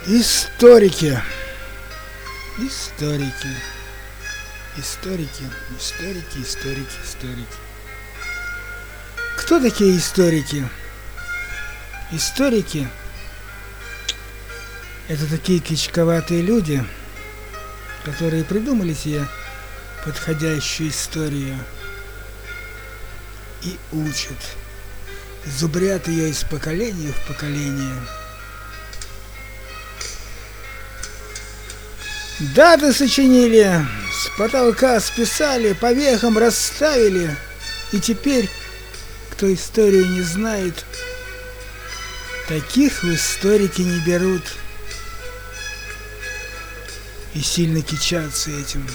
Историки. Историки. Историки. Историки, историки, историки. Кто такие историки? Историки — это такие кичковатые люди, которые придумали себе подходящую историю и учат, зубрят ее из поколения в поколение. Даты сочинили, с потолка списали, по вехам расставили, и теперь, кто историю не знает, таких в историки не берут и сильно кичатся этим.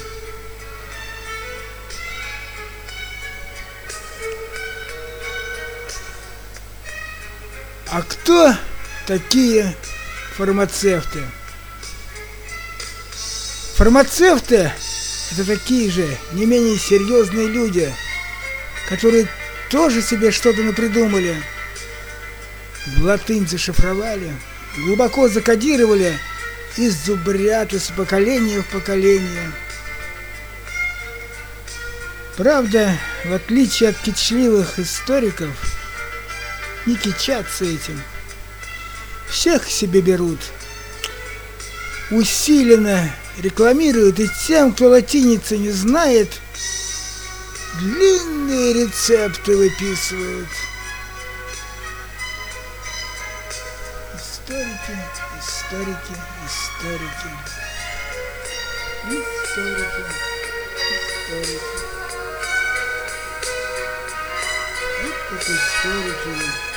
А кто такие фармацевты? Фармацевты — это такие же, не менее серьезные люди, которые тоже себе что-то напридумали. В латынь зашифровали, глубоко закодировали и зубрят из поколения в поколение. Правда, в отличие от кичливых историков, не кичатся этим. Всех себе берут. Усиленно рекламируют и тем, кто латиницы не знает, длинные рецепты выписывают. Историки, историки, историки. Историки, историки. Вот как историки.